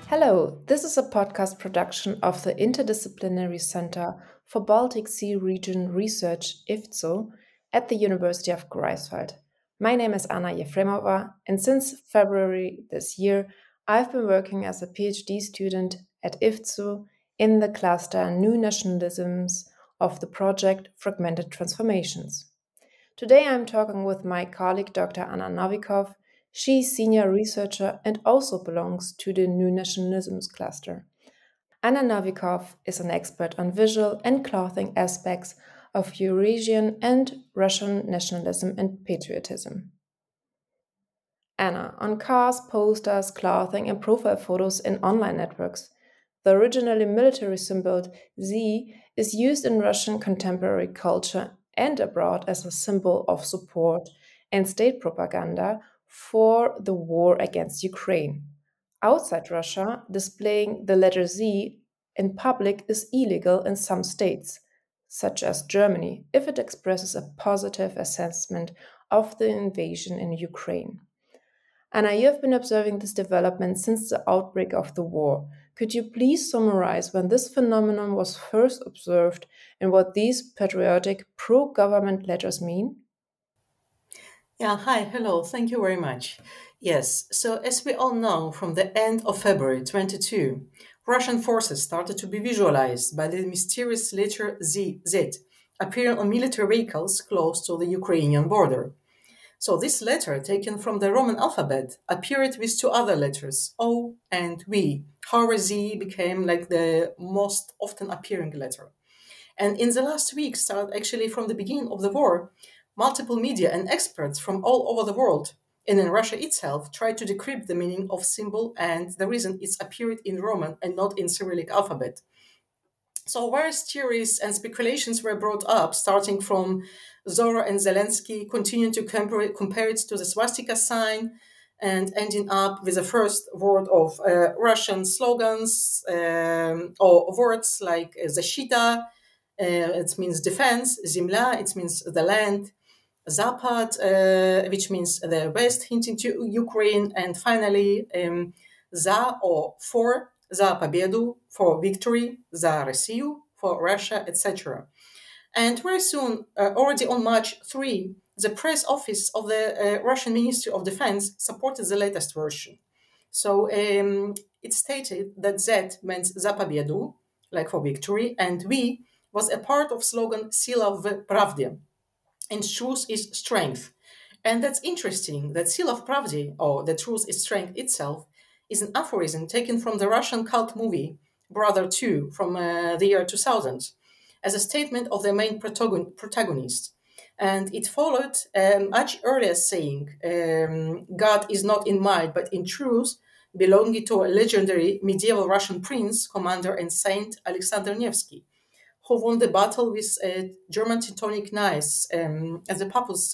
Hello, this is a podcast production of the Interdisciplinary Center for Baltic Sea Region Research, IFZO, at the University of Greifswald. My name is Anna Jefremova, and since February this year, I've been working as a PhD student at IFZO in the cluster New Nationalisms of the project Fragmented Transformations. Today I'm talking with my colleague Dr. Anna Novikov. She's senior researcher and also belongs to the New Nationalisms cluster. Anna Novikov is an expert on visual and clothing aspects of Eurasian and Russian nationalism and patriotism. Anna, on cars, posters, clothing, and profile photos in online networks, the originally military symbol Z is used in Russian contemporary culture and abroad as a symbol of support and state propaganda for the war against Ukraine. Outside Russia, displaying the letter Z in public is illegal in some states, such as Germany, if it expresses a positive assessment of the invasion in Ukraine. Anna, you have been observing this development since the outbreak of the war. Could you please summarize when this phenomenon was first observed and what these patriotic pro government letters mean? Yeah, hi, hello, thank you very much. Yes, so as we all know, from the end of February 22, Russian forces started to be visualized by the mysterious letter Z appearing on military vehicles close to the Ukrainian border. So this letter, taken from the Roman alphabet, appeared with two other letters, O and V. However, Z became like the most often appearing letter. And in the last week, start actually from the beginning of the war, multiple media and experts from all over the world and in Russia itself tried to decrypt the meaning of symbol and the reason it's appeared in Roman and not in Cyrillic alphabet. So various theories and speculations were brought up, starting from Zora and Zelensky, continuing to compare it to the swastika sign, and ending up with the first word of Russian slogans or words like Zashita, it means defense, Zemля, it means the land, Zapad, which means the west, hinting to Ukraine, and finally Za or for, Za Победу, for victory, Za Россию, for Russia, etc. And very soon, already on March 3, the press office of the Russian Ministry of Defense supported the latest version. So it stated that Z meant za победу, like for victory, and V was a part of slogan Sila v Pravde, and truth is strength. And that's interesting that Sila v Pravde, or the truth is strength itself, is an aphorism taken from the Russian cult movie Brother 2 from the year 2000 as a statement of the main protagonist. And it followed a much earlier saying, God is not in might but in truth, belonging to a legendary medieval Russian prince, commander, and saint Alexander Nevsky, who won the battle with German Teutonic knights at the Papus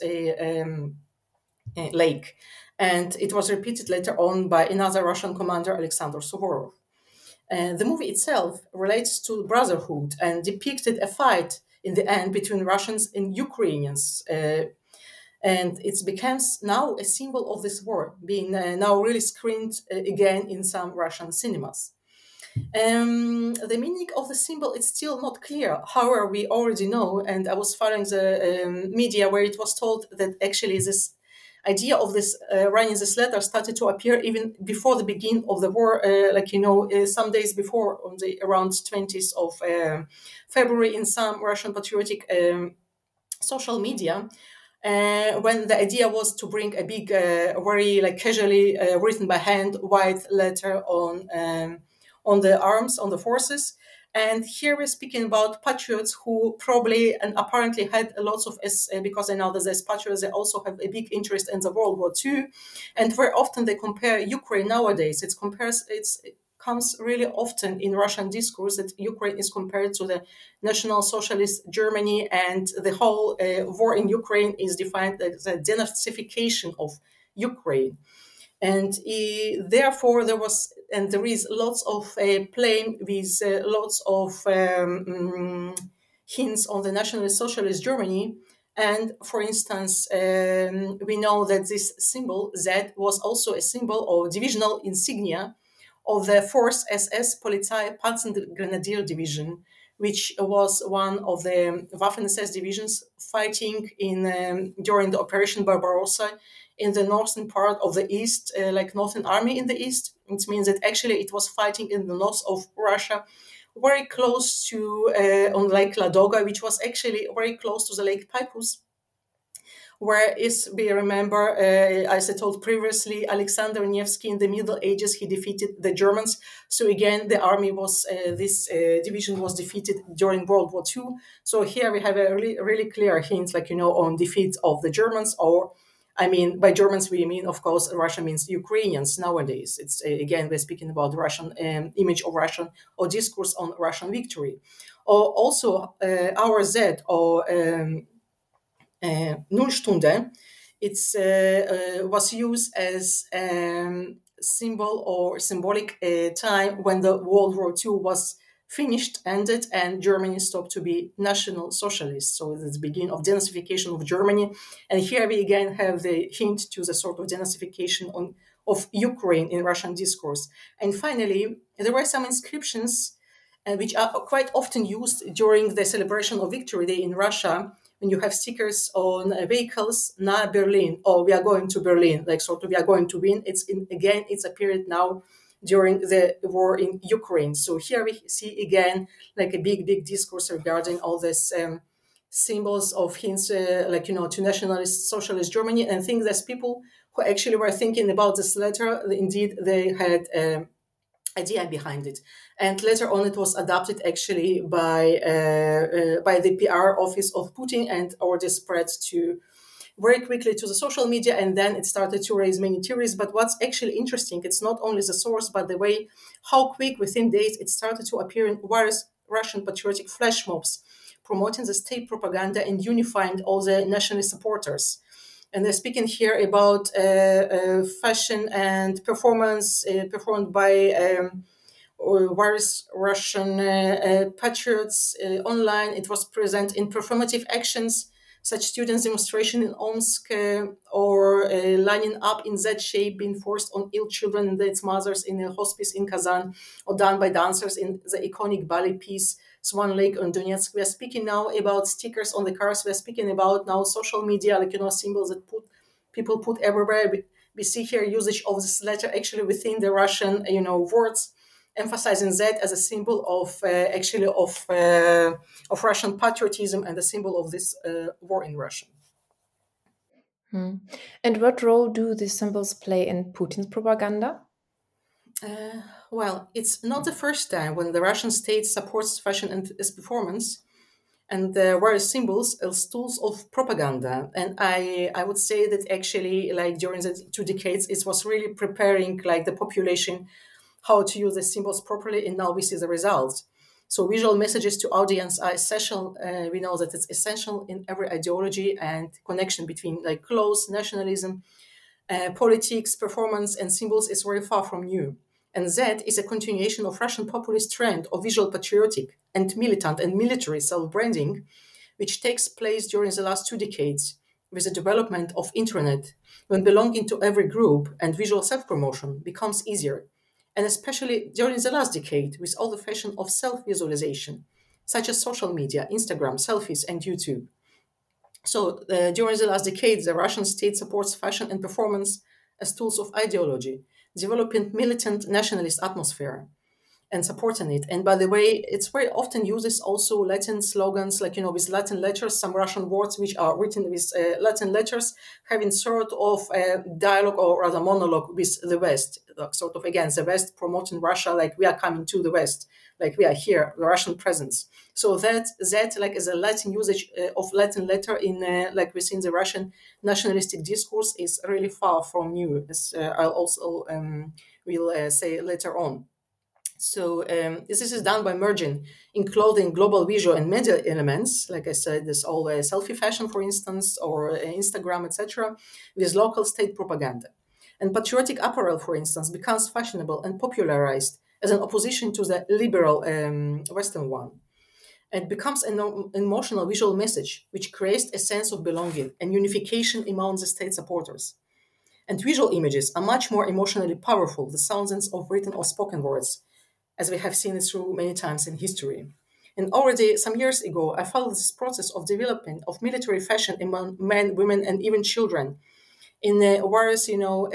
Lake. And it was repeated later on by another Russian commander, Alexander Suvorov. The movie itself relates to brotherhood and depicted a fight in the end between Russians and Ukrainians. And it becomes now a symbol of this war, being now really screened again in some Russian cinemas. The meaning of the symbol is still not clear. However, we already know, and I was following the media where it was told that actually this idea of this writing this letter started to appear even before the beginning of the war, some days before, on the around 20th of February, in some Russian patriotic social media. When the idea was to bring a big, very like casually written by hand white letter on the arms, on the forces. And here we're speaking about patriots who probably and apparently had lots of, because I know that these patriots, they also have a big interest in the World War II. And very often they compare Ukraine nowadays. It comes really often in Russian discourse that Ukraine is compared to the National Socialist Germany, and the whole war in Ukraine is defined as a denazification of Ukraine. And therefore, there is lots of playing with lots of hints on the National Socialist Germany. And for instance, we know that this symbol Z was also a symbol or divisional insignia of the 4th SS Polizei Panzergrenadier Division, which was one of the Waffen SS divisions fighting in during the Operation Barbarossa in the northern part of the east, like Northern Army in the east. It means that actually it was fighting in the north of Russia, very close to on Lake Ladoga, which was actually very close to the Lake Peipus, where is we remember, as I told previously, Alexander Nevsky in the Middle Ages, he defeated the Germans. So again, the army was this division was defeated during World War II. So here we have a really clear hint, like on defeat of the Germans, or I mean, by Germans we mean, of course, Russia means Ukrainians nowadays. It's again we're speaking about Russian image of Russian or discourse on Russian victory, or also our Z or Nullstunde. It's was used as symbol or symbolic time when the World War II was finished, ended, and Germany stopped to be national socialist. So it's the beginning of denazification of Germany. And here we again have the hint to the sort of denazification of Ukraine in Russian discourse. And finally, there were some inscriptions which are quite often used during the celebration of Victory Day in Russia, when you have stickers on vehicles, na Berlin, or we are going to Berlin, like sort of we are going to win. It's a period now during the war in Ukraine. So here we see again like a big discourse regarding all this symbols of hints, to nationalist socialist Germany. And I think there's people who actually were thinking about this letter. Indeed, they had idea behind it, and later on it was adopted actually by the PR office of Putin and already spread to very quickly to the social media, and then it started to raise many theories. But what's actually interesting, it's not only the source but the way how quick within days it started to appear in various Russian patriotic flash mobs promoting the state propaganda and unifying all the nationalist supporters. And they're speaking here about fashion and performance performed by various Russian patriots online. It was present in performative actions, such students' demonstration in Omsk or lining up in Z shape, being forced on ill children and their mothers in a hospice in Kazan, or done by dancers in the iconic ballet piece Swan Lake on Donetsk. We are speaking now about stickers on the cars. We are speaking about now social media, symbols that people put everywhere. We see here usage of this letter actually within the Russian, words, emphasizing that as a symbol of Russian patriotism and a symbol of this war in Russia. Hmm. And what role do these symbols play in Putin's propaganda? Well, it's not the first time when the Russian state supports fashion and its performance, and there were symbols as tools of propaganda. And I would say that actually, like during the 2 decades, it was really preparing like the population how to use the symbols properly, and now we see the results. So visual messages to audience are essential. We know that it's essential in every ideology, and connection between like clothes, nationalism, politics, performance, and symbols is very far from new. And that is a continuation of Russian populist trend of visual patriotic and militant and military self-branding, which takes place during the last 2 decades with the development of internet, when belonging to every group and visual self-promotion becomes easier, and especially during the last decade with all the fashion of self-visualization, such as social media, Instagram, selfies, and YouTube. So during the last decade, the Russian state supports fashion and performance as tools of ideology, developing militant nationalist atmosphere and supporting it. And by the way, it's very often uses also Latin slogans, with Latin letters, some Russian words which are written with Latin letters, having sort of a dialogue or rather monologue with the West, sort of again, the West promoting Russia, like we are coming to the West, like we are here, the Russian presence. So that like is a Latin usage of Latin letter in like within the Russian nationalistic discourse is really far from new, as I'll also will say later on. So this is done by merging, including global visual and media elements, like I said, this all selfie fashion, for instance, or Instagram, etc., with local state propaganda. And patriotic apparel, for instance, becomes fashionable and popularized as an opposition to the liberal Western one. It becomes an emotional visual message, which creates a sense of belonging and unification among the state supporters. And visual images are much more emotionally powerful than thousands of written or spoken words, as we have seen it through many times in history. And already some years ago, I followed this process of development of military fashion among men, women, and even children in various,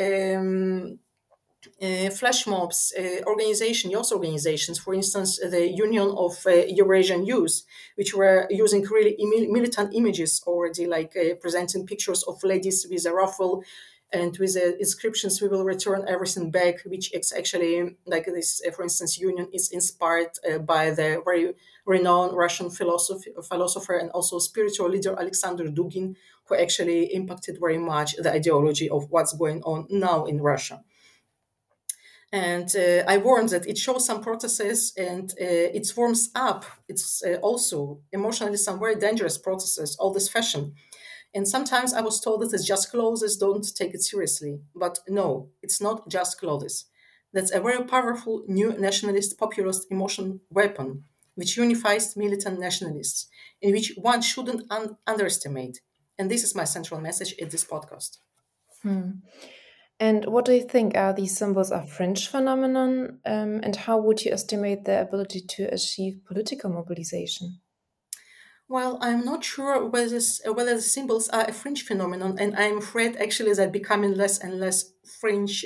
flash mobs, youth organizations, for instance, the Union of Eurasian Youth, which were using really militant images already, like presenting pictures of ladies with a ruffle and with inscriptions, "We will return everything back," which is actually like this, for instance, union is inspired by the very renowned Russian philosopher and also spiritual leader Alexander Dugin, who actually impacted very much the ideology of what's going on now in Russia. And I warned that it shows some processes and it warms up. It's also emotionally some very dangerous processes, all this fashion. And sometimes I was told that it's just clothes, don't take it seriously. But no, it's not just clothes. That's a very powerful new nationalist populist emotion weapon, which unifies militant nationalists, in which one shouldn't underestimate. And this is my central message in this podcast. Hmm. And what do you think are these symbols a fringe phenomenon? And how would you estimate their ability to achieve political mobilization? Well, I'm not sure whether the symbols are a fringe phenomenon, and I'm afraid actually they're becoming less and less fringe,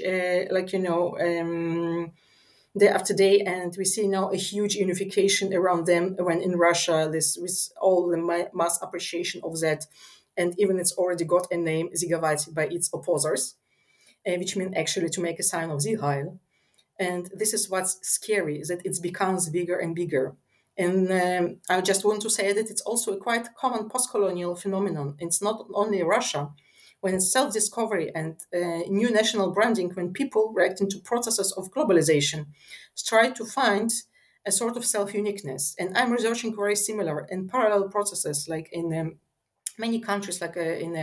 day after day, and we see now a huge unification around them. When in Russia, this with all the mass appreciation of that, and even it's already got a name, Zigavaty, by its opposers, which mean actually to make a sign of Zihal. And this is what's scary, that it becomes bigger and bigger. And I just want to say that it's also a quite common post-colonial phenomenon. It's not only Russia. When it's self-discovery and new national branding, when people reacting to processes of globalization try to find a sort of self-uniqueness. And I'm researching very similar and parallel processes, like in many countries, like in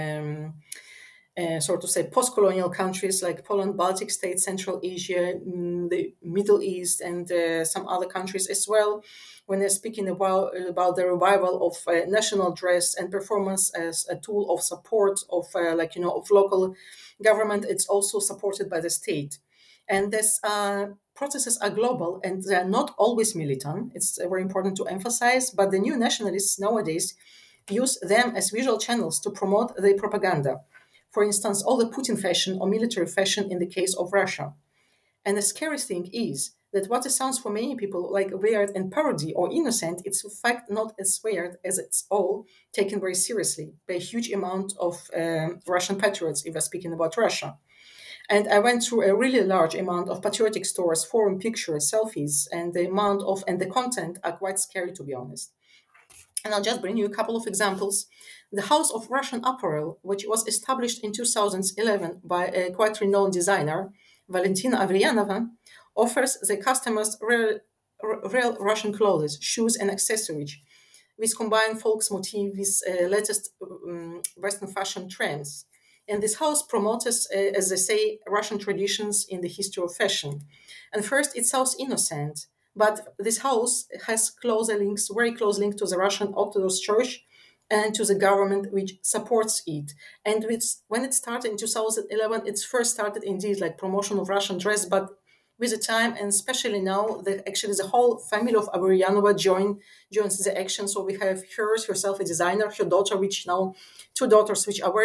sort of say post-colonial countries like Poland, Baltic states, Central Asia, the Middle East, and some other countries as well. When they're speaking about the revival of national dress and performance as a tool of support of of local government, it's also supported by the state. And this processes are global and they are not always militant. It's very important to emphasize. But the new nationalists nowadays use them as visual channels to promote their propaganda. For instance, all the Putin fashion or military fashion in the case of Russia. And the scary thing is that what it sounds for many people like weird and parody or innocent, it's in fact not as weird as it's all taken very seriously by a huge amount of Russian patriots, if we're speaking about Russia. And I went through a really large amount of patriotic stores, forum pictures, selfies, and the amount of and the content are quite scary, to be honest. And I'll just bring you a couple of examples. The House of Russian Apparel, which was established in 2011 by a quite renowned designer, Valentina Avryanova, offers the customers real Russian clothes, shoes, and accessories, which combine folk's motif with latest Western fashion trends. And this house promotes, as they say, Russian traditions in the history of fashion. And first, it sounds innocent, but this house has very close link to the Russian Orthodox Church and to the government which supports it. And when it started in 2011, it first started indeed like promotion of Russian dress, but with the time and especially now, actually the whole family of Averyanova joins the action. So we have herself a designer, her daughter, which now two daughters, which are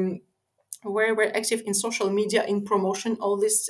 very active in social media in promotion all this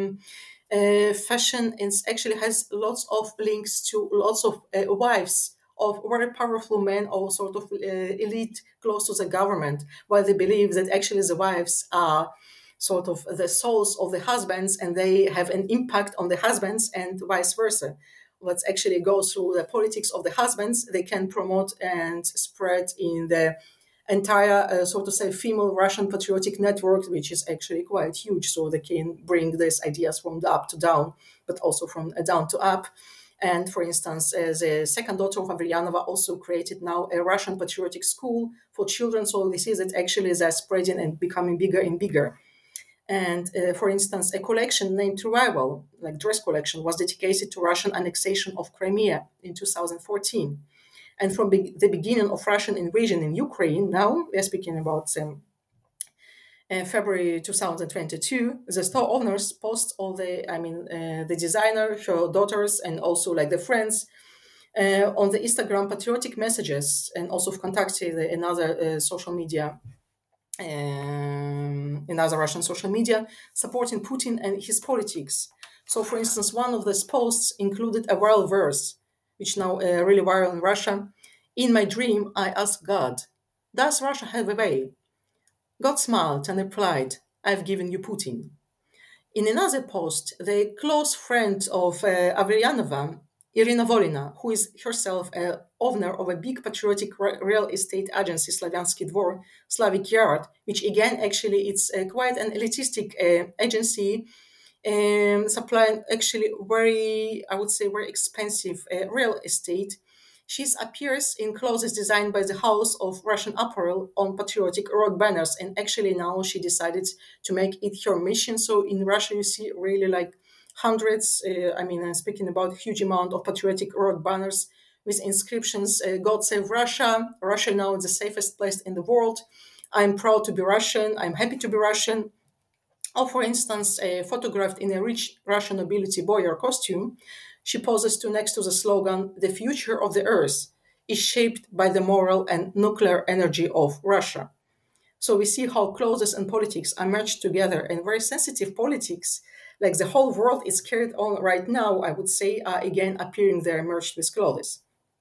fashion, and actually has lots of links to lots of wives of very powerful men or sort of elite close to the government, while they believe that actually the wives are sort of the souls of the husbands and they have an impact on the husbands and vice versa. What actually goes through the politics of the husbands, they can promote and spread in the entire, so to say, female Russian patriotic network, which is actually quite huge. So they can bring these ideas from the up to down, but also from down to up. And for instance, the second daughter of Avryanova also created now a Russian patriotic school for children. So we see that actually they're spreading and becoming bigger and bigger. And for instance, a collection named Revival, like dress collection, was dedicated to Russian annexation of Crimea in 2014. And from the beginning of Russian invasion in Ukraine, now we're speaking about February 2022, the store owners post all the designer, her daughters, and also like the friends on the Instagram patriotic messages, and also contacted another social media, another Russian social media, supporting Putin and his politics. So, for instance, one of these posts included a viral verse, which now really viral in Russia. In my dream, I asked God, "Does Russia have a way?" God smiled and replied, "I've given you Putin." In another post, the close friend of Avryanova, Irina Volina, who is herself a owner of a big patriotic real estate agency, Slaviansky Dvor, Slavic Yard, which again, actually, it's quite an elitistic agency supplying actually very, I would say, very expensive real estate. She appears in clothes designed by the House of Russian Apparel on patriotic road banners, and actually now she decided to make it her mission. So in Russia, you see really like hundreds. I'm speaking about huge amount of patriotic road banners with inscriptions: "God save Russia! Russia now is the safest place in the world. I'm proud to be Russian. I'm happy to be Russian." Or, for instance, photographed in a rich Russian nobility boyar costume, she poses next to the slogan, "The future of the earth is shaped by the moral and nuclear energy of Russia." So we see how clothes and politics are merged together, and very sensitive politics, like the whole world is carried on right now, I would say, are again appearing there merged with clothes.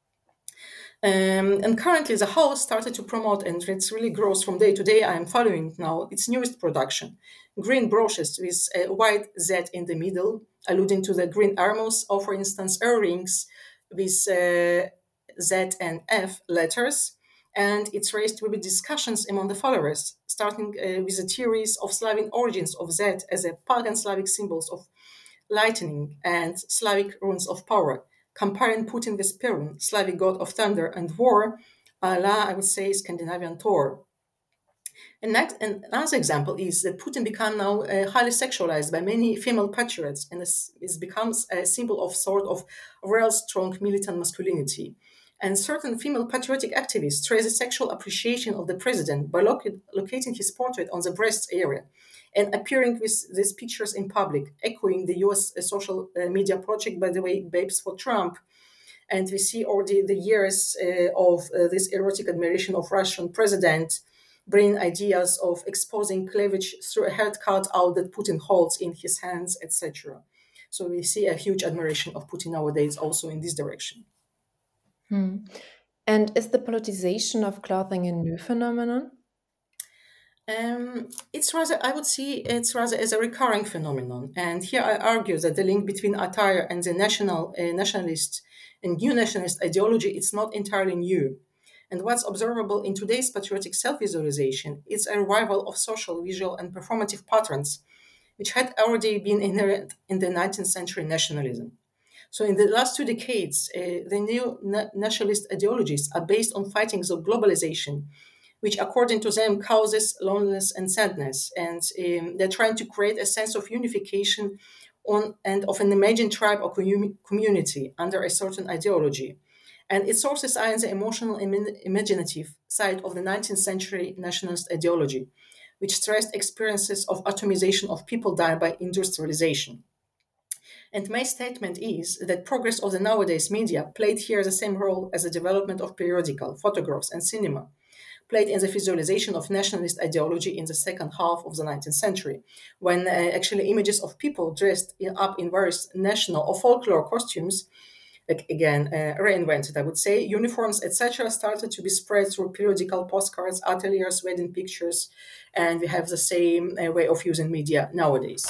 And currently, the house started to promote, and it really grows from day to day. I'm following now its newest production: green brooches with a white Z in the middle, alluding to the green arrows, or, for instance, earrings with Z and F letters. And it's raised with discussions among the followers, starting with the theories of Slavic origins of Z as a pagan Slavic symbols of lightning and Slavic runes of power, comparing Putin with Perun, Slavic god of thunder and war, a la, I would say, Scandinavian Thor. And another example is that Putin became now highly sexualized by many female patriots, and it becomes a symbol of sort of real strong militant masculinity. And certain female patriotic activists trace the sexual appreciation of the president by locating his portrait on the breast area and appearing with these pictures in public, echoing the US social media project, by the way, Babes for Trump. And we see already the years of this erotic admiration of Russian president bring ideas of exposing cleavage through a head cutout that Putin holds in his hands, etc. So we see a huge admiration of Putin nowadays also in this direction. And is the politicization of clothing a new phenomenon? It's rather, I would see it's rather as a recurring phenomenon. And here I argue that the link between attire and the nationalist and new nationalist ideology is not entirely new. And what's observable in today's patriotic self-visualization is a revival of social, visual, and performative patterns, which had already been inherent in the 19th century nationalism. So, in the last 2 decades, the new nationalist ideologies are based on fightings of globalization, which, according to them, causes loneliness and sadness. And they're trying to create a sense of unification on and of an imagined tribe or community under a certain ideology. And its sources are in the emotional imaginative side of the 19th century nationalist ideology, which stressed experiences of atomization of people died by industrialization. And my statement is that progress of the nowadays media played here the same role as the development of periodical, photographs, and cinema, played in the visualization of nationalist ideology in the second half of the 19th century, when actually images of people dressed up in various national or folklore costumes, like again, reinvented, I would say, uniforms, etc., started to be spread through periodical postcards, ateliers, wedding pictures, and we have the same way of using media nowadays.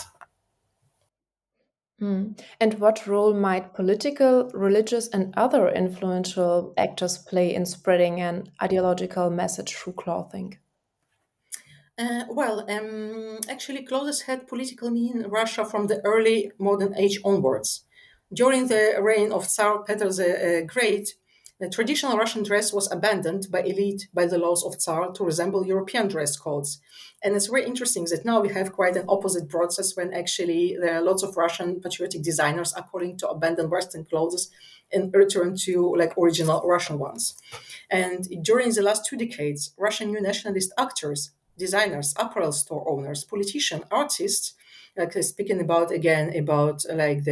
And what role might political, religious, and other influential actors play in spreading an ideological message through clothing? Actually, clothes had political meaning in Russia from the early modern age onwards. During the reign of Tsar Peter the Great, the traditional Russian dress was abandoned by elite by the laws of Tsar to resemble European dress codes. And it's very interesting that now we have quite an opposite process when actually there are lots of Russian patriotic designers are calling to abandon Western clothes and return to like original Russian ones. And during the last 2 decades, Russian new nationalist actors designers, apparel store owners, politicians, artists, like speaking about again about like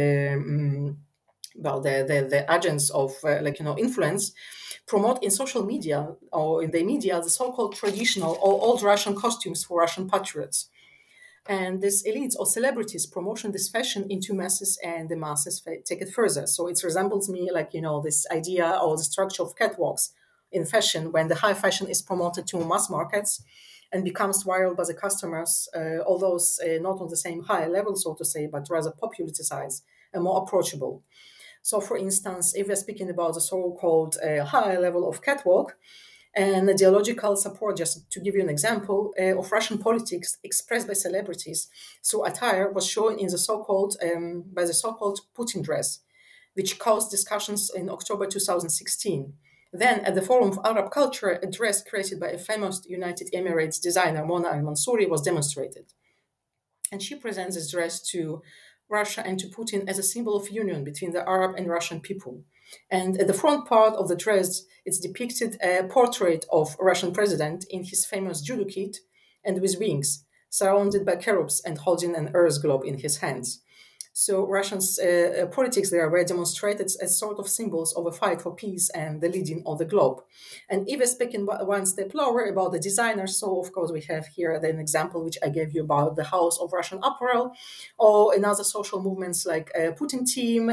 the agents of influence, promote in social media or in the media the so-called traditional or old Russian costumes for Russian patriots. And these elites or celebrities promotion this fashion into masses, and the masses take it further. So it resembles me like this idea or the structure of catwalks in fashion, when the high fashion is promoted to mass markets and becomes viral by the customers, although not on the same high level, so to say, but rather popularized and more approachable. So, for instance, if we're speaking about the so-called high level of catwalk, and ideological support, just to give you an example, of Russian politics expressed by celebrities through attire was shown in the so-called by the so-called Putin dress, which caused discussions in October 2016. Then, at the Forum of Arab Culture, a dress created by a famous United Emirates designer, Mona Al Mansouri, was demonstrated. And she presents this dress to Russia and to Putin as a symbol of union between the Arab and Russian people. And at the front part of the dress, it's depicted a portrait of Russian president in his famous judo kit and with wings, surrounded by cherubs and holding an earth globe in his hands. So Russians' politics there were demonstrated as sort of symbols of a fight for peace and the leading of the globe. And even speaking one step lower about the designers, so of course we have here an example which I gave you about the House of Russian Apparel, or another social movements like Putin Team,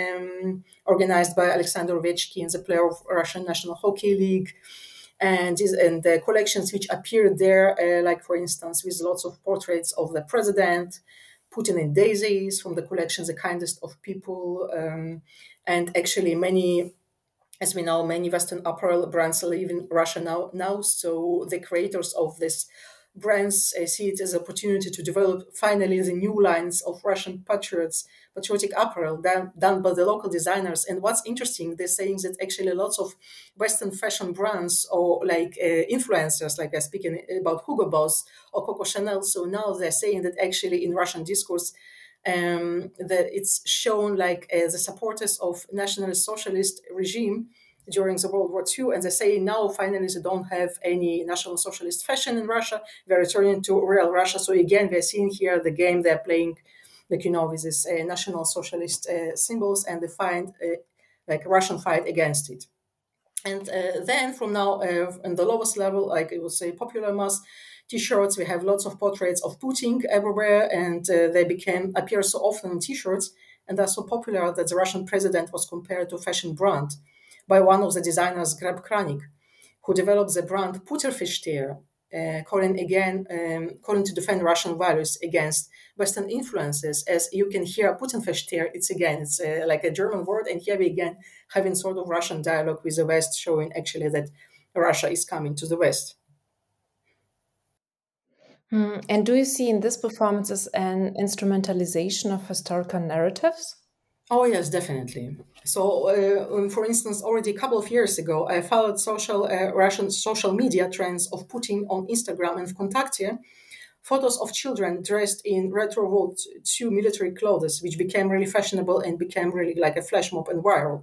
organized by Alexander Ovechkin, the player of Russian National Hockey League. And the collections which appeared there, like for instance, with lots of portraits of the president, Putin in daisies from the collection, The Kindest of People, and actually many, as we know, many Western apparel brands live in Russia now. So the creators of this brands see it as an opportunity to develop finally the new lines of Russian patriotic apparel done by the local designers. And what's interesting, they're saying that actually lots of Western fashion brands or like influencers, like I'm speaking about Hugo Boss or Coco Chanel. So now they're saying that actually in Russian discourse, that it's shown like the supporters of nationalist socialist regime during the World War II, and they say now finally they don't have any National Socialist fashion in Russia. They're returning to real Russia. So again, we're seeing here the game they're playing, like with this National Socialist symbols, and they find like Russian fight against it. And then from now, in the lowest level, like it would say popular mass T-shirts, we have lots of portraits of Putin everywhere, and they became appear so often in T-shirts, and they're so popular that the Russian president was compared to a fashion brand by one of the designers, Greb Kranik, who developed the brand Putterfischtier, calling to defend Russian values against Western influences. As you can hear, Putterfischtier, it's like a German word, and here we again having sort of Russian dialogue with the West, showing actually that Russia is coming to the West. And do you see in this performances an instrumentalization of historical narratives? Oh yes, definitely. So, for instance, already a couple of years ago, I followed Russian social media trends of putting on Instagram and Vkontakte photos of children dressed in retro World II military clothes, which became really fashionable and became really like a flash mob and viral.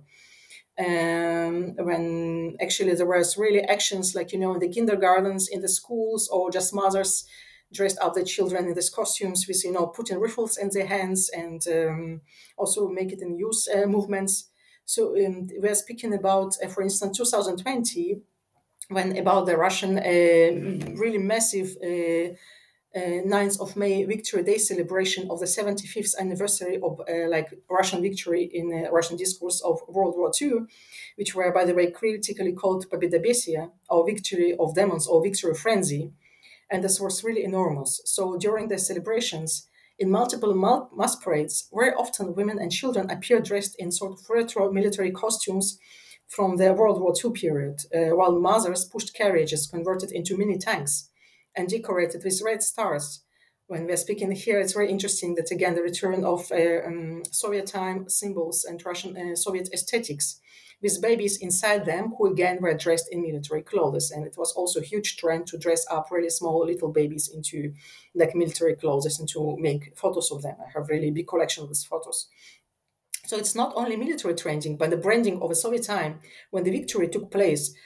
When actually there was really actions like in the kindergartens, in the schools, or just mothers dressed up their children in these costumes with putting rifles in their hands, and also make it in youth movements. So we're speaking about, for instance, 2020, when about the Russian really massive 9th of May Victory Day celebration of the 75th anniversary of like Russian victory in Russian discourse of World War II, which were, by the way, critically called Победобесие, or victory of demons, or victory frenzy. And this was really enormous. So during the celebrations, in multiple mass parades, very often women and children appear dressed in sort of retro military costumes from the World War II period, while mothers pushed carriages converted into mini tanks and decorated with red stars. When we're speaking here, it's very interesting that again the return of Soviet time symbols and Russian Soviet aesthetics, with babies inside them who again were dressed in military clothes. And it was also a huge trend to dress up really small little babies into like military clothes and to make photos of them. I have really big collection of these photos. So it's not only military training, but the branding of a Soviet time when the victory took place.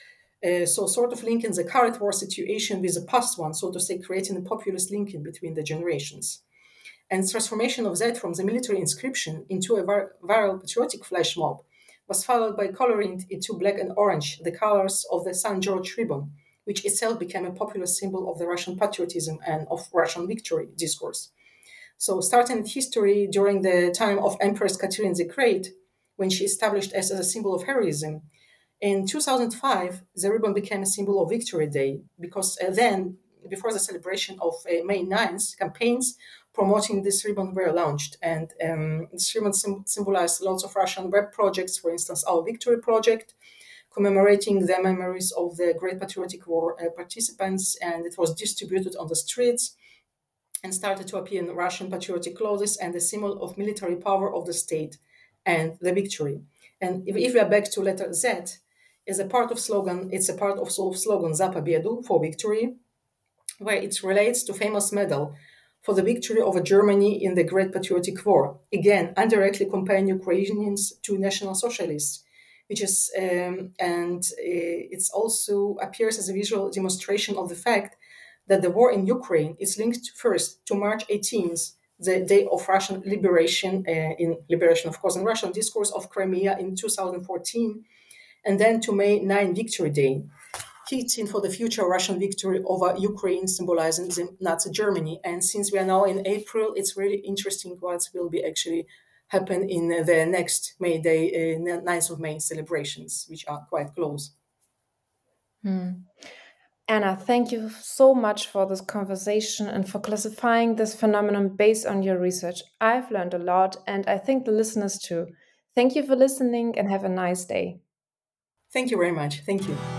So sort of linking the current war situation with the past one, so to say, creating a populist linking between the generations. And transformation of that from the military inscription into a viral patriotic flash mob was followed by coloring into black and orange, the colors of the St. George ribbon, which itself became a popular symbol of the Russian patriotism and of Russian victory discourse. So, starting history during the time of Empress Catherine the Great, when she established as a symbol of heroism, in 2005, the ribbon became a symbol of Victory Day because then, before the celebration of May 9th, campaigns promoting this ribbon were launched. And this ribbon symbolized lots of Russian web projects, for instance, Our Victory Project, commemorating the memories of the Great Patriotic War participants, and it was distributed on the streets and started to appear in Russian patriotic clothes and the symbol of military power of the state and the victory. And if we are back to letter Z, is a part of slogan. It's a part of slogan "Za Pobyedu" for victory, where it relates to famous medal for the victory over Germany in the Great Patriotic War. Again, indirectly comparing Ukrainians to National Socialists, which is and it also appears as a visual demonstration of the fact that the war in Ukraine is linked first to March 18th, the day of Russian liberation, in liberation, of course, in Russian discourse of Crimea in 2014, and then to May 9 Victory Day, hitting for the future Russian victory over Ukraine, symbolizing the Nazi Germany. And since we are now in April, it's really interesting what will be actually happen in the next May Day, 9th of May celebrations, which are quite close. Anna, thank you so much for this conversation and for classifying this phenomenon based on your research. I've learned a lot, and I think the listeners too. Thank you for listening and have a nice day. Thank you very much. Thank you.